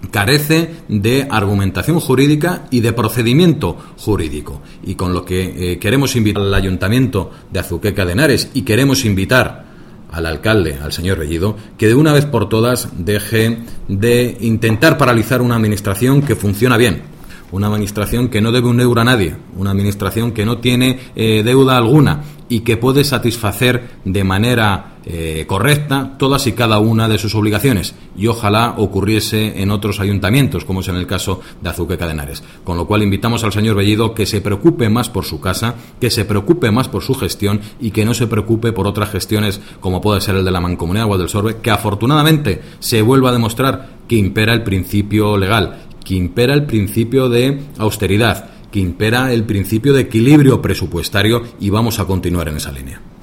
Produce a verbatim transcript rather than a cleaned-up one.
carece de argumentación jurídica y de procedimiento jurídico. Y con lo que eh, queremos invitar al Ayuntamiento de Azuqueca de Henares y queremos invitar al alcalde, al señor Bellido, que de una vez por todas deje de intentar paralizar una administración que funciona bien, una administración que no debe un euro a nadie, una administración que no tiene eh, deuda alguna y que puede satisfacer de manera eh, correcta todas y cada una de sus obligaciones, y ojalá ocurriese en otros ayuntamientos, como es en el caso de Azuqueca de Henares. Con lo cual invitamos al señor Bellido que se preocupe más por su casa, que se preocupe más por su gestión y que no se preocupe por otras gestiones como puede ser el de la Mancomunidad Agua del Sorbe, que afortunadamente se vuelva a demostrar que impera el principio legal, que impera el principio de austeridad, que impera el principio de equilibrio presupuestario, y vamos a continuar en esa línea.